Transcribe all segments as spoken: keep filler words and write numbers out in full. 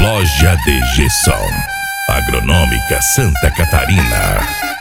Loja de Gesson Agronômica Santa Catarina.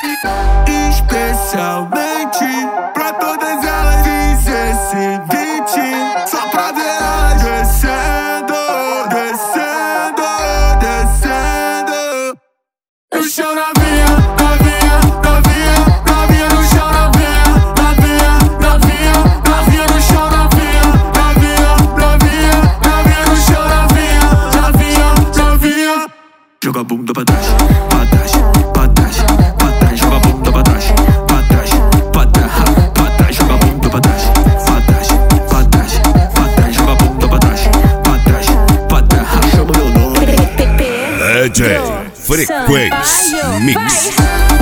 Especialmente pra todas elas fiz esse beat, só pra ver elas descendo, descendo, descendo no chão, novinha, novinha, novinha, novinha no chão, novinha, novinha, novinha, novinha no chão, novinha, novinha, novinha, novinha no chão, novinha, novinha, novinha. Joga a bunda pra trás, pra trás, pra trás, pra trás, joga a bunda pra trás, pra trás, pra trás, pra trás, joga a bunda pra trás, pra trás, pra trás, pra trás, joga a bunda pra trás, pra trás, pra trás, chama meu nome. D J Frequência Mix.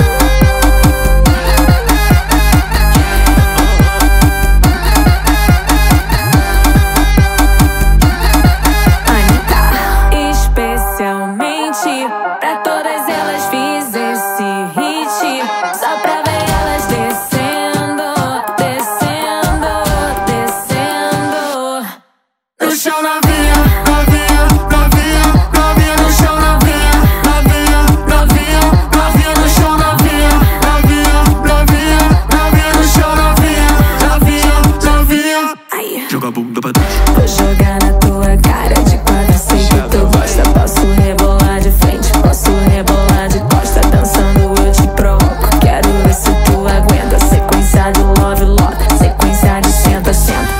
Especialmente pra todas elas fiz esse hit, só pra ver elas descendo, descendo, descendo no chão, novinha, novinha, novinha, novinha no chão, novinha, novinha, novinha, novinha no chão, novinha, novinha, novinha, novinha no chão, novinha, novinha, novinha. Aí, Joga a bunda pra trás. vou jogar na tua cara de quatro, sei que tu gosta. Posso rebolar de frente, posso rebolar de costa. Dançando eu te provoco, quero ver se tu aguenta. Sequência de love, love, sequência de senta, senta.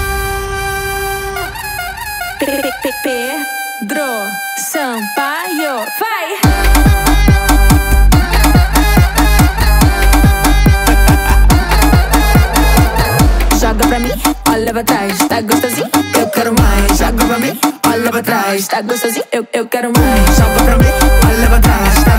Pedro Sampaio, vai! Joga pra mim, olha pra trás, tá gostosinho? Eu quero mais. Joga pra mim, olha pra trás, tá gostosinho? Eu, eu quero mais. Joga pra mim, olha pra trás, tá